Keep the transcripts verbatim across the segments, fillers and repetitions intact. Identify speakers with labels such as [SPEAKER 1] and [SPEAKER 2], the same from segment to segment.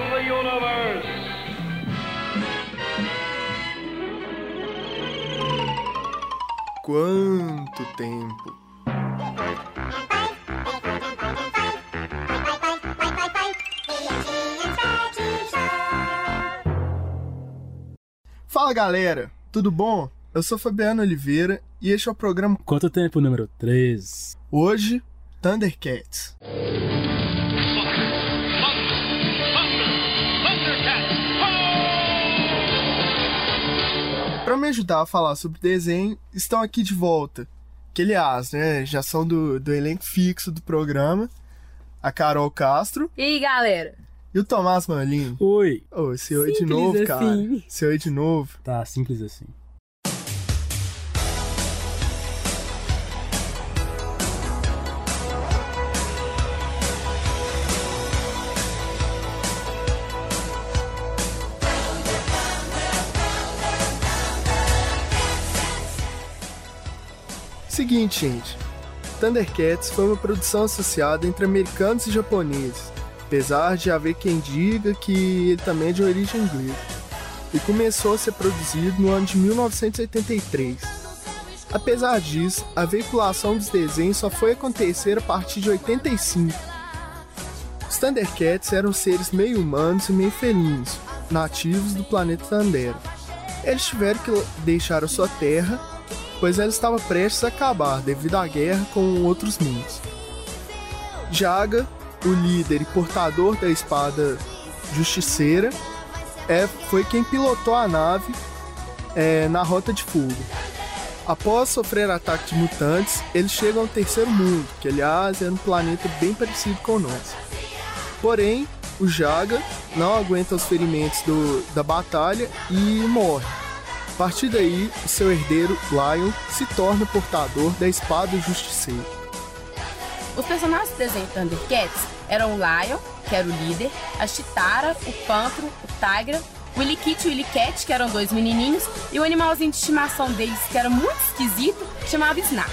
[SPEAKER 1] of the universe.
[SPEAKER 2] Quanto tempo! Fala galera, tudo bom? Eu sou Fabiano Oliveira e este é o programa
[SPEAKER 3] Quanto Tempo número três.
[SPEAKER 2] Hoje, Thundercats. Para me ajudar a falar sobre desenho, estão aqui de volta, que aliás, né, já são do, do elenco fixo do programa, a Carol Castro.
[SPEAKER 4] E aí, galera?
[SPEAKER 2] E o Tomás Manlin.
[SPEAKER 3] Oi.
[SPEAKER 2] Ô, esse oi de
[SPEAKER 4] Simples
[SPEAKER 2] novo,
[SPEAKER 4] assim.
[SPEAKER 2] cara. Esse oi de novo.
[SPEAKER 3] Tá, simples assim.
[SPEAKER 2] Seguinte, gente. Thundercats foi uma produção associada entre americanos e japoneses, apesar de haver quem diga que ele também é de origem inglesa, e começou a ser produzido no ano de mil novecentos e oitenta e três. Apesar disso, a veiculação dos desenhos só foi acontecer a partir de oitenta e cinco. Os Thundercats eram seres meio humanos e meio felinos, nativos do planeta Thundera. Eles tiveram que deixar a sua terra, pois ela estava prestes a acabar devido à guerra com outros mundos. Jaga, o líder e portador da espada Justiceira, é, foi quem pilotou a nave é, na rota de fuga. Após sofrer ataque de mutantes, eles chegam ao terceiro mundo, que aliás era um planeta bem parecido com o nosso. Porém, o Jaga não aguenta os ferimentos do, da batalha e morre. A partir daí, o seu herdeiro, Lion, se torna portador da espada Justiceira.
[SPEAKER 4] Os personagens do desenho Thundercats eram o Lion, que era o líder, a Chitara, o Pantro, o Tigra, o Willy Kit e o Willy Cat, que eram dois menininhos, e o animalzinho de estimação deles, que era muito esquisito, que chamava Snarf.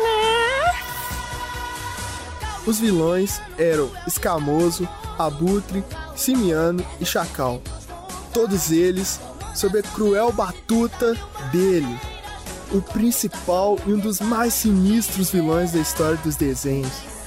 [SPEAKER 2] Os vilões eram Escamoso, Abutre, Simiano e Chacal. Todos eles sob a cruel batuta dele, o principal e um dos mais sinistros vilões da história dos desenhos.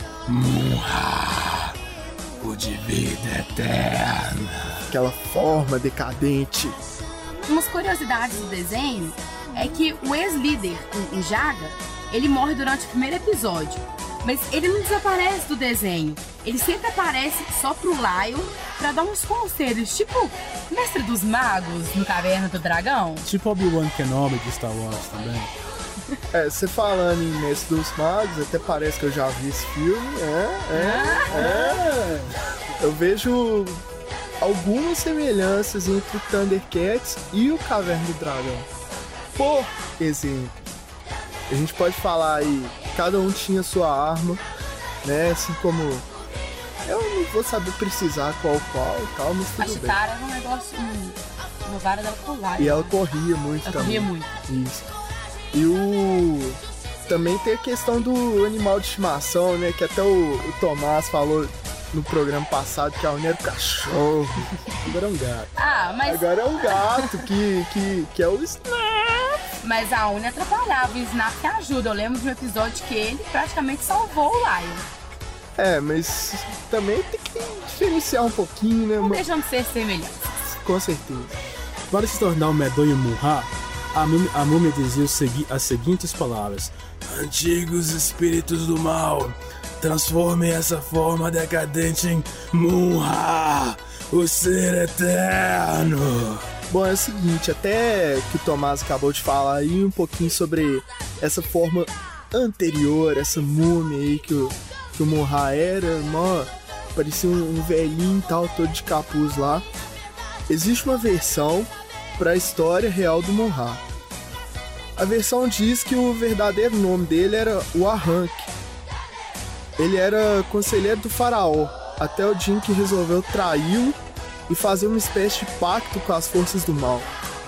[SPEAKER 3] Munra, o de vida eterna.
[SPEAKER 2] Aquela forma decadente.
[SPEAKER 4] Umas curiosidades do desenho é que o ex-líder, o Jaga, ele morre durante o primeiro episódio, mas ele não desaparece do desenho. Ele sempre aparece só pro Lion pra dar uns conselhos, tipo Mestre dos Magos no Caverna do Dragão.
[SPEAKER 3] Tipo Obi-Wan Kenobi de Star Wars também.
[SPEAKER 2] É, você falando em Mestre dos Magos, até parece que eu já vi esse filme. É, é, é. Eu vejo algumas semelhanças entre o Thundercats e o Caverna do Dragão. Por exemplo, a gente pode falar aí, cada um tinha sua arma, né? Assim como... Eu não vou saber precisar qual qual e tal, mas tudo
[SPEAKER 4] A
[SPEAKER 2] bem.
[SPEAKER 4] Chitara era um negócio, um, uma vara dela colar.
[SPEAKER 2] E ela corria muito
[SPEAKER 4] Ela
[SPEAKER 2] também.
[SPEAKER 4] corria muito.
[SPEAKER 2] Isso. E o... Também tem a questão do animal de estimação, né? Que até o, o Tomás falou no programa passado que a Uni era o cachorro. Agora é um gato.
[SPEAKER 4] Ah, mas,
[SPEAKER 2] Agora é um gato que, que, que é o Snarf.
[SPEAKER 4] mas a Uni atrapalhava, o Snarf que ajuda. Eu lembro de um episódio que ele praticamente salvou o Lion.
[SPEAKER 2] É, mas também tem que diferenciar um pouquinho, né?
[SPEAKER 4] Não
[SPEAKER 2] mano?
[SPEAKER 4] deixam de ser semelhantes.
[SPEAKER 2] Com certeza.
[SPEAKER 3] Para se tornar um medonho Munra, a múmia, a múmia dizia o segui, as seguintes palavras: Antigos espíritos do mal, transformem essa forma decadente em Munra, o ser eterno.
[SPEAKER 2] Bom, é o seguinte, até que o Tomás acabou de falar aí um pouquinho sobre essa forma anterior, essa múmia aí que o, que o Munra era, mó, parecia um, um velhinho e tal, todo de capuz lá. Existe uma versão para a história real do Munra. A versão diz que o verdadeiro nome dele era o Arranque. Ele era conselheiro do faraó, até o dia em que resolveu traí-lo e fazer uma espécie de pacto com as forças do mal.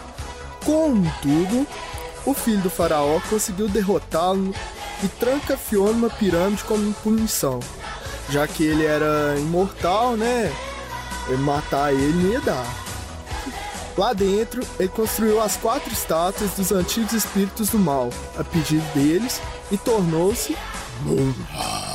[SPEAKER 2] Contudo, o filho do faraó conseguiu derrotá-lo e trancafiou numa pirâmide como punição. Já que ele era imortal, né? matar ele não ia dar. Lá dentro, ele construiu as quatro estátuas dos antigos espíritos do mal, a pedido deles, e tornou-se Mun-Ra.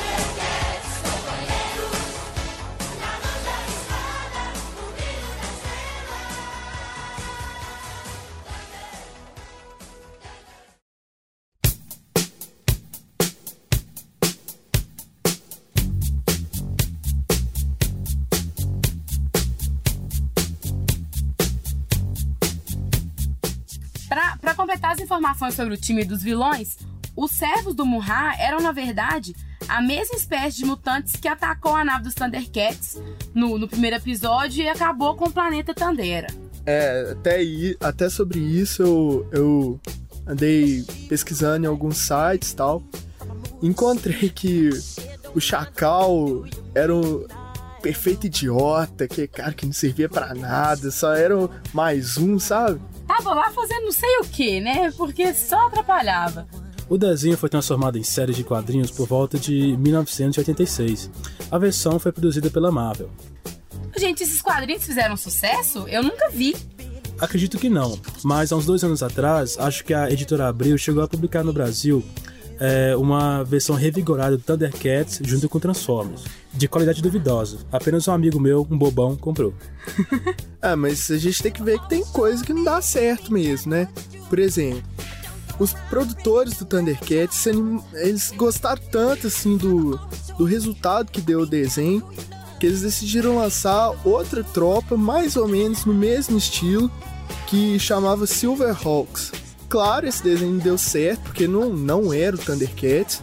[SPEAKER 4] Para completar as informações sobre o time dos vilões, os servos do Mun-Ra eram, na verdade, a mesma espécie de mutantes que atacou a nave dos Thundercats no, no primeiro episódio e acabou com o planeta Thundera.
[SPEAKER 2] É, até, aí, até sobre isso eu, eu andei pesquisando em alguns sites e tal. Encontrei que o Chacal era um perfeito idiota, que cara que não servia pra nada, só era mais um, sabe?
[SPEAKER 4] Tava lá fazendo não sei o que, né? Porque só atrapalhava.
[SPEAKER 3] O desenho foi transformado em série de quadrinhos por volta de mil novecentos e oitenta e seis. A versão foi produzida pela Marvel.
[SPEAKER 4] Gente, esses quadrinhos fizeram sucesso? Eu nunca vi.
[SPEAKER 3] Acredito que não, mas há uns dois anos atrás, acho que a editora Abril chegou a publicar no Brasil é, uma versão revigorada do Thundercats junto com Transformers, de qualidade duvidosa. Apenas um amigo meu, um bobão, comprou.
[SPEAKER 2] Ah, mas a gente tem que ver que tem coisa que não dá certo mesmo, né? Por exemplo, os produtores do Thundercats, eles gostaram tanto assim do, do resultado que deu o desenho, que eles decidiram lançar outra tropa mais ou menos no mesmo estilo, que chamava Silverhawks. Claro, esse desenho não deu certo, porque não, não era o Thundercats,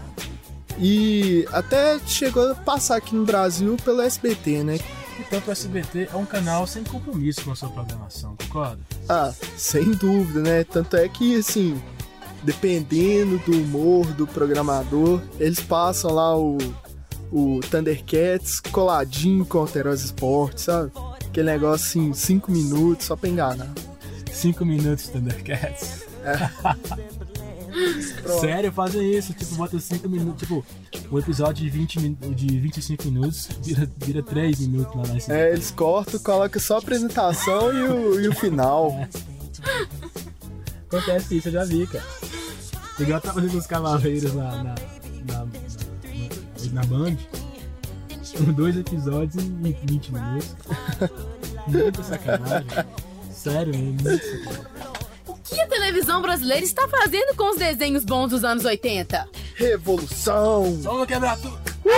[SPEAKER 2] e até chegou a passar aqui no Brasil pelo S B T, né?
[SPEAKER 3] Enquanto o S B T é um canal sem compromisso com a sua programação, concorda?
[SPEAKER 2] Ah, sem dúvida, né? Tanto é que, assim, dependendo do humor do programador, eles passam lá o, o Thundercats coladinho com o Alterosa Esporte, sabe? Aquele negócio assim, cinco minutos só pra enganar.
[SPEAKER 3] cinco minutos Thundercats?
[SPEAKER 2] É.
[SPEAKER 3] Sério, fazem isso, tipo, bota cinco minutos, tipo, um episódio de, vinte, de vinte e cinco minutos vira, vira três minutos lá na S B T.
[SPEAKER 2] É, eles cortam, colocam só a apresentação e o, e o final.
[SPEAKER 3] É. Acontece isso, eu já vi, cara. Igual tava fazendo os Cavaleiros lá na, na, na, na Band. Dois episódios em vinte minutos. Muita sacanagem. Sério, muito sacanagem.
[SPEAKER 4] O que a televisão brasileira está fazendo com os desenhos bons dos anos oitenta?
[SPEAKER 2] Revolução!
[SPEAKER 3] Só vou quebrar tudo!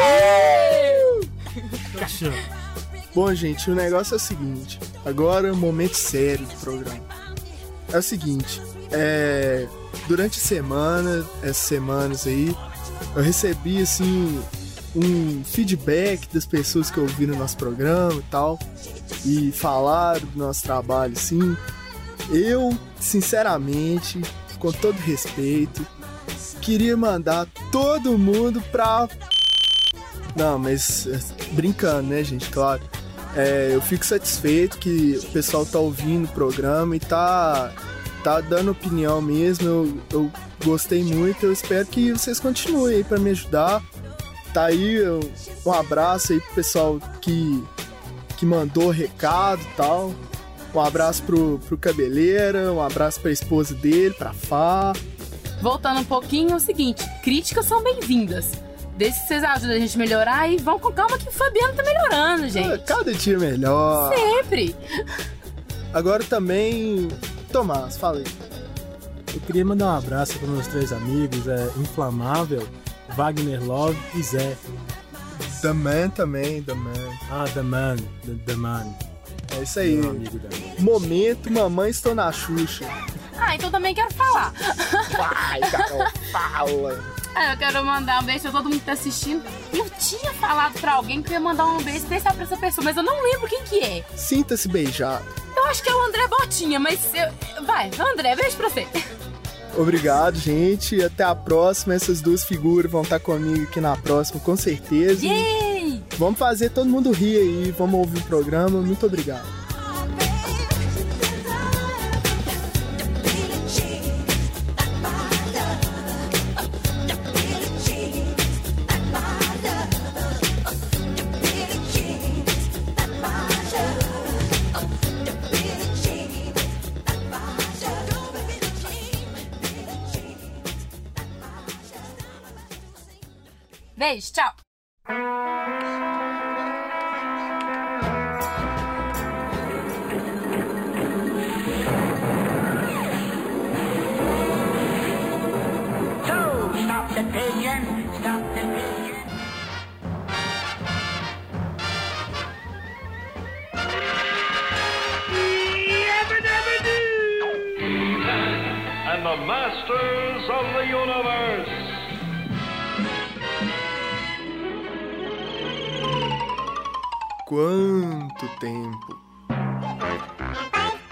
[SPEAKER 3] Cachorro!
[SPEAKER 2] Bom, gente, o negócio é o seguinte. Agora é o momento sério do programa. É o seguinte, é... durante a semana, essas semanas aí, eu recebi, assim, um feedback das pessoas que ouviram o nosso programa e tal, e falaram do nosso trabalho, assim. Eu, sinceramente, com todo respeito, queria mandar todo mundo pra... Não, mas brincando, né, gente? Claro. É, eu fico satisfeito que o pessoal tá ouvindo o programa e tá, tá dando opinião mesmo. Eu, eu gostei muito. Eu espero que vocês continuem aí pra me ajudar. Tá aí, eu, um abraço aí pro pessoal que, que mandou recado e tal. Um abraço pro, pro Cabeleira, um abraço pra esposa dele, pra Fá.
[SPEAKER 4] Voltando um pouquinho, é o seguinte, críticas são bem-vindas. Desde que vocês ajudem a gente a melhorar e vão com calma que o Fabiano tá melhorando, gente.
[SPEAKER 2] Cada dia melhor.
[SPEAKER 4] Sempre.
[SPEAKER 2] Agora também, Tomás, fala aí.
[SPEAKER 3] Eu queria mandar um abraço para meus três amigos, é Inflamável, Wagner Love e Zé.
[SPEAKER 2] The Man também, The Man.
[SPEAKER 3] Ah, The Man, The, the Man.
[SPEAKER 2] É isso aí.
[SPEAKER 3] Meu amigo da
[SPEAKER 2] Momento, mamãe, estou na Xuxa.
[SPEAKER 4] Ah, então também quero falar.
[SPEAKER 2] Vai, Carol, fala.
[SPEAKER 4] Ah, eu quero mandar um beijo pra todo mundo que tá assistindo. Eu tinha falado pra alguém que eu ia mandar um beijo especial pra essa pessoa, mas eu não lembro quem que é.
[SPEAKER 2] Sinta-se beijado.
[SPEAKER 4] Eu acho que é o André Botinha, mas eu... Vai, André, beijo pra você.
[SPEAKER 2] Obrigado, gente. Até a próxima. Essas duas figuras vão estar comigo aqui na próxima, com certeza.
[SPEAKER 4] Yay!
[SPEAKER 2] Vamos fazer todo mundo rir aí. Vamos ouvir o programa. Muito obrigado.
[SPEAKER 4] Beijo, tchau!
[SPEAKER 1] Stop the pigeon! Stop the pigeon!
[SPEAKER 5] And the masters of the universe.
[SPEAKER 2] Quanto tempo!